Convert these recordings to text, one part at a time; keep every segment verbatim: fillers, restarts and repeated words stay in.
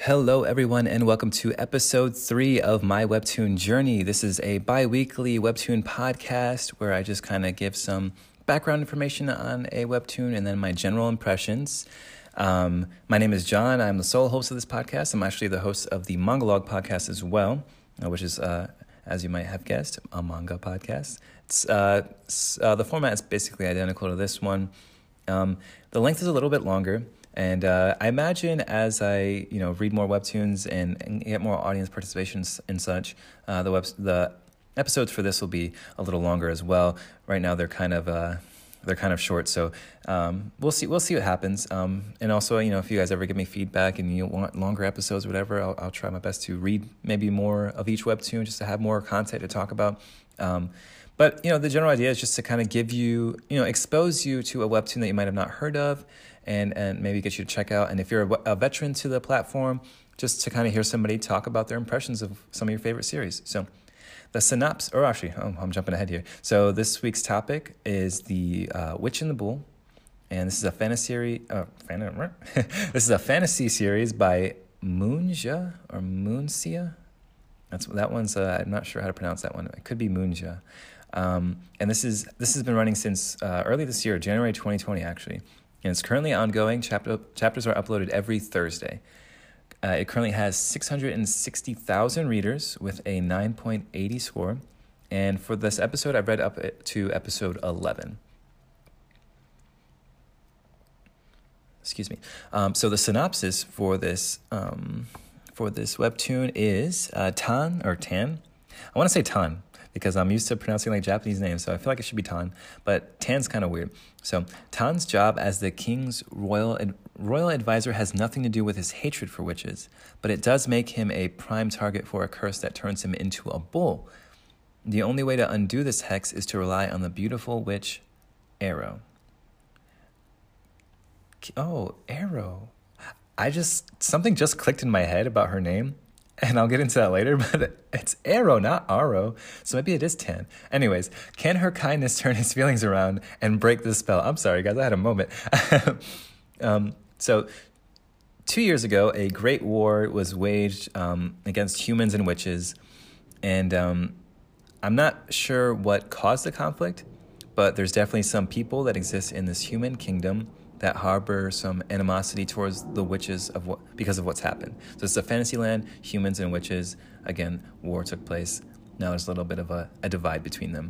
Hello, everyone, and welcome to episode three of my Webtoon journey. This is a bi-weekly Webtoon podcast where I just kind of give some background information on a Webtoon and then my general impressions. Um, my name is John. I'm the sole host of this podcast. I'm actually the host of the Mangalog podcast as well, uh, which is, uh, as you might have guessed, a manga podcast. It's, uh, it's, uh, the format is basically identical to this one. Um, the length is a little bit longer. And uh, I imagine as I, you know, read more webtoons and, and get more audience participation and such, uh, the web the episodes for this will be a little longer as well. Right now they're kind of uh, they're kind of short, so um, we'll see we'll see what happens. Um, and also, you know, if you guys ever give me feedback and you want longer episodes, or whatever, I'll, I'll try my best to read maybe more of each webtoon just to have more content to talk about. Um, but you know, the general idea is just to kind of give you, you know, expose you to a webtoon that you might have not heard of. And, and maybe get you to check out. And if you're a, a veteran to the platform, just to kind of hear somebody talk about their impressions of some of your favorite series. So the synopsis, or actually, oh, I'm jumping ahead here. So this week's topic is the uh, Witch and the Bull. And this is a fantasy, uh, fan- this is a fantasy series by Moonja or Moonsia. That's that one's, uh, I'm not sure how to pronounce that one. It could be Moonja. Um, and this is this has been running since uh, early this year, January twenty twenty, actually. And it's currently ongoing. Chapter, chapters are uploaded every Thursday. Uh, it currently has six hundred sixty thousand readers with a nine point eight zero score. And for this episode, I've read up to episode eleven. Excuse me. Um, so the synopsis for this um, for this webtoon is uh, Tan, or Tan. I want to say Tan, because I'm used to pronouncing like Japanese names, so I feel like it should be Tan, but Tan's kind of weird. So Tan's job as the king's royal ad- royal advisor has nothing to do with his hatred for witches, but it does make him a prime target for a curse that turns him into a bull. The only way to undo this hex is to rely on the beautiful witch, Arrow. Oh, Arrow. I just, something just clicked in my head about her name. And I'll get into that later, but it's Arrow, not Aro. So maybe it is Tan. Anyways, can her kindness turn his feelings around and break the spell? I'm sorry, guys, I had a moment. um, so two years ago, a great war was waged um, against humans and witches. And um, I'm not sure what caused the conflict, but there's definitely some people that exist in this human kingdom that harbor some animosity towards the witches of what because of what's happened. So it's a fantasy land, humans and witches. Again, war took place. Now there's a little bit of a, a divide between them.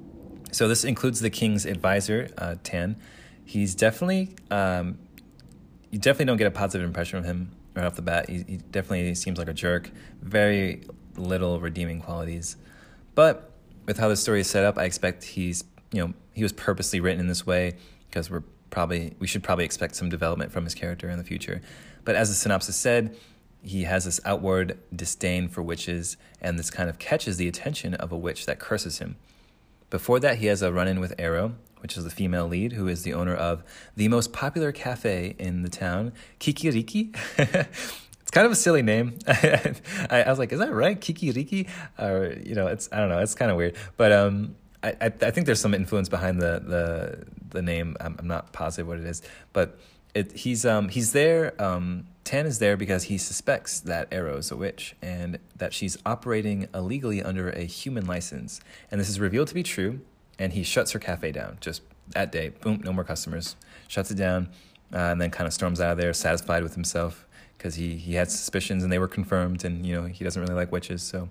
So this includes the king's advisor, uh, Tan. He's definitely, um, you definitely don't get a positive impression of him right off the bat. He, he definitely seems like a jerk. Very little redeeming qualities. But with how the story is set up, I expect he's, you know, he was purposely written in this way because we're Probably we should probably expect some development from his character in the future. But as the synopsis said, he has this outward disdain for witches, and this kind of catches the attention of a witch that curses him. Before that, he has a run-in with Arrow, which is the female lead, who is the owner of the most popular cafe in the town, Kikiriki. It's kind of a silly name. I, I was like, is that right, Kikiriki? Or, you know, it's I don't know, it's kind of weird. But um, I, I I think there's some influence behind the the the name. I'm, I'm not positive what it is, but it, he's um he's there. Um, Tan is there because he suspects that Arrow is a witch and that she's operating illegally under a human license. And this is revealed to be true. And he shuts her cafe down just that day. Boom, no more customers. Shuts it down, uh, and then kind of storms out of there, satisfied with himself because he he had suspicions and they were confirmed. And you know he doesn't really like witches, so.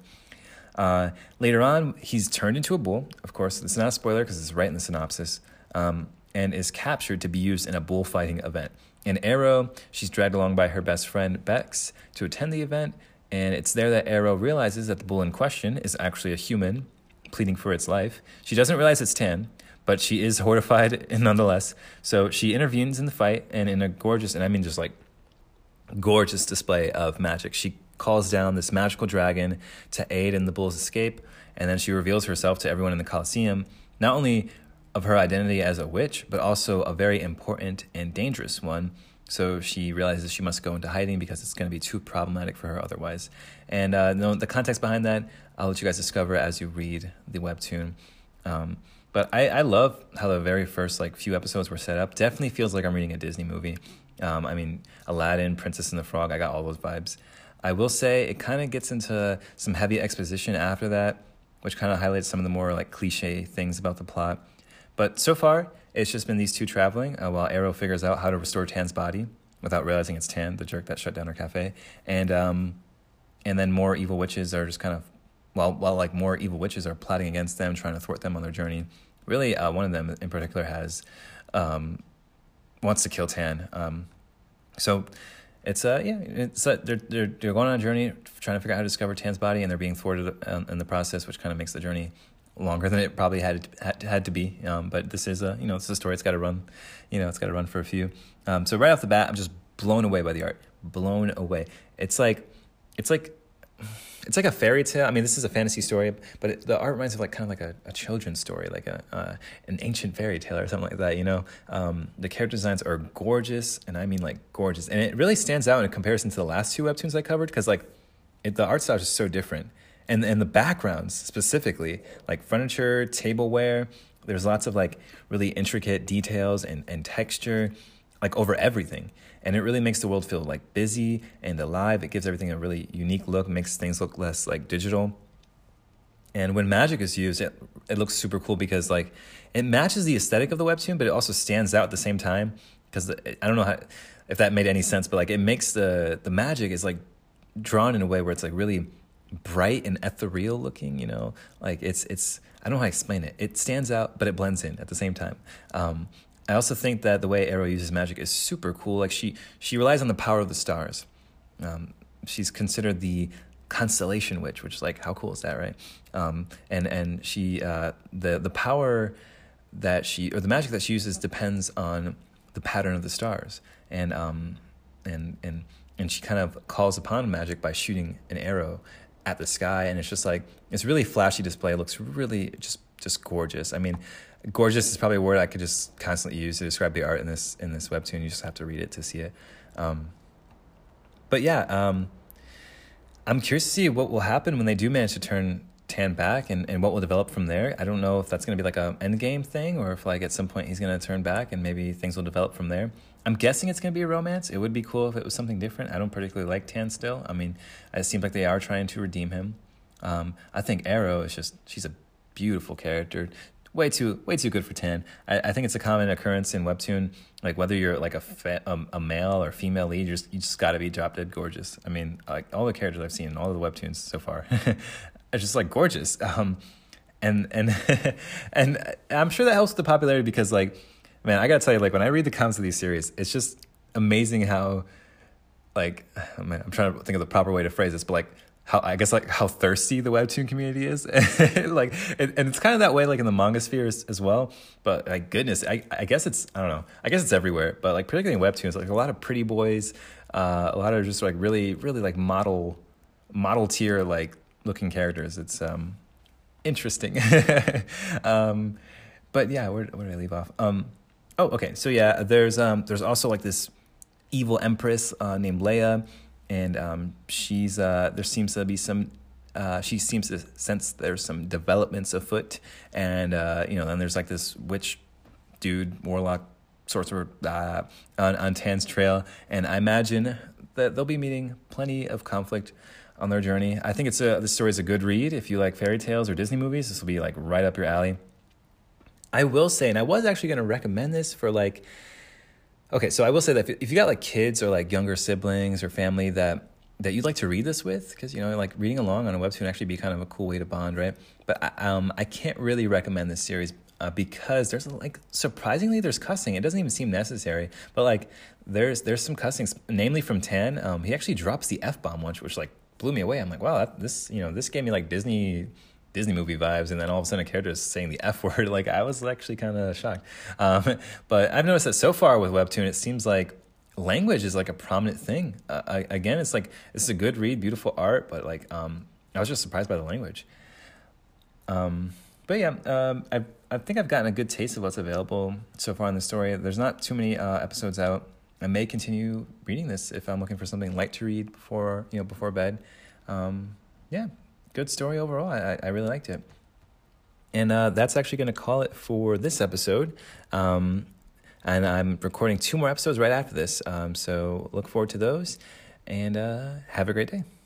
Uh, later on, he's turned into a bull. Of course, it's not a spoiler because it's right in the synopsis, um, and is captured to be used in a bullfighting event. And Arrow, she's dragged along by her best friend, Bex, to attend the event, and it's there that Arrow realizes that the bull in question is actually a human, pleading for its life. She doesn't realize it's Tan, but she is horrified nonetheless. So she intervenes in the fight, and in a gorgeous, and I mean just like gorgeous display of magic, she calls down this magical dragon to aid in the bull's escape, and then she reveals herself to everyone in the Colosseum, not only of her identity as a witch, but also a very important and dangerous one. So she realizes she must go into hiding because it's going to be too problematic for her otherwise. And uh, no, the context behind that, I'll let you guys discover as you read the webtoon. Um, but I, I love how the very first like few episodes were set up. Definitely feels like I'm reading a Disney movie. Um, I mean, Aladdin, Princess and the Frog, I got all those vibes. I will say it kind of gets into some heavy exposition after that, which kind of highlights some of the more like cliche things about the plot. But so far, it's just been these two traveling uh, while Arrow figures out how to restore Tan's body without realizing it's Tan, the jerk that shut down her cafe. And um, and then more evil witches are just kind of, while, while like more evil witches are plotting against them, trying to thwart them on their journey. Really, uh, one of them in particular has, um, wants to kill Tan. Um, so it's, uh, yeah, it's uh, they're, they're, they're going on a journey trying to figure out how to discover Tan's body, and they're being thwarted uh, in the process, which kind of makes the journey longer than it probably had had, had to be. Um, but this is a, you know, it's a story. It's got to run, you know, it's got to run for a few. Um, so right off the bat, I'm just blown away by the art, blown away. It's like, it's like, it's like a fairy tale. I mean, this is a fantasy story, but it, the art reminds me of like kind of like a, a children's story, like a uh, an ancient fairy tale or something like that. You know, um, the character designs are gorgeous, and I mean like gorgeous, and it really stands out in comparison to the last two webtoons I covered because like it, the art style is just so different. And and the backgrounds specifically, like furniture, tableware, there's lots of like really intricate details and, and texture, like over everything. And it really makes the world feel like busy and alive. It gives everything a really unique look, makes things look less like digital. And when magic is used, it, it looks super cool because like it matches the aesthetic of the webtoon, but it also stands out at the same time. Because I don't know how, if that made any sense, but like it makes the the magic is like drawn in a way where it's like really bright and ethereal looking, you know, like it's it's I don't know how to explain it. It stands out, but it blends in at the same time. Um, I also think that the way Arrow uses magic is super cool. Like she she relies on the power of the stars. Um, she's considered the constellation witch, which is like how cool is that, right? Um, and and she uh, the the power that she or the magic that she uses depends on the pattern of the stars, and um and and and she kind of calls upon magic by shooting an arrow at the sky, and it's just like it's really flashy display. It looks really just just gorgeous. I mean, gorgeous is probably a word I could just constantly use to describe the art in this in this webtoon. You just have to read it to see it. Um, but yeah, um, I'm curious to see what will happen when they do manage to turn Tan back, and, and what will develop from there. I don't know if that's going to be like a end game thing, or if like at some point he's going to turn back and maybe things will develop from there. I'm guessing it's going to be a romance. It would be cool if it was something different. I don't particularly like Tan still. I mean, it seems like they are trying to redeem him. Um, I think Arrow is just, she's a beautiful character. Way too, way too good for Tan. I, I think it's a common occurrence in webtoon. Like whether you're like a fa- um, a male or female lead, you just you just got to be drop dead gorgeous. I mean, like all the characters I've seen in all of the webtoons so far, are just like gorgeous. Um, and and and I'm sure that helps with the popularity because like, man, I gotta tell you, like when I read the comments of these series, it's just amazing how, like, man, I'm trying to think of the proper way to phrase this, but like. How I guess like how thirsty the webtoon community is, like, it, and it's kind of that way like in the manga sphere as, as well. But like goodness, I I guess it's I don't know. I guess it's everywhere. But like particularly in webtoons, like a lot of pretty boys, uh, a lot of just like really really like model model tier like looking characters. It's um interesting. um, but yeah, where where did I leave off? Um, oh okay, so yeah, there's um there's also like this evil empress uh, named Leia. And um, she's uh, there seems to be some. Uh, she seems to sense there's some developments afoot, and uh, you know, then there's like this witch, dude, warlock, sorcerer uh, on on Tan's trail, and I imagine that they'll be meeting plenty of conflict on their journey. I think it's a this story is a good read if you like fairy tales or Disney movies. This will be like right up your alley. I will say, and I was actually going to recommend this for like. Okay, so I will say that if you got like kids or like younger siblings or family that that you'd like to read this with, because you know like reading along on a webtoon actually be kind of a cool way to bond, right? But I, um, I can't really recommend this series uh, because there's like surprisingly there's cussing. It doesn't even seem necessary, but like there's there's some cussing, namely from Tan. Um, he actually drops the F bomb once, which like blew me away. I'm like, wow, that, this you know this gave me like Disney. Disney movie vibes, and then all of a sudden a character is saying the F word. Like I was actually kind of shocked. Um, but I've noticed that so far with webtoon, it seems like language is like a prominent thing. Uh, I, again, it's like this is a good read, beautiful art, but like um, I was just surprised by the language. Um, but yeah, um, I I think I've gotten a good taste of what's available so far in the story. There's not too many uh, episodes out. I may continue reading this if I'm looking for something light to read before you know before bed. Um, yeah. Good story overall. I, I really liked it. And uh, that's actually going to call it for this episode. Um, And I'm recording two more episodes right after this. Um, so look forward to those, and uh, have a great day.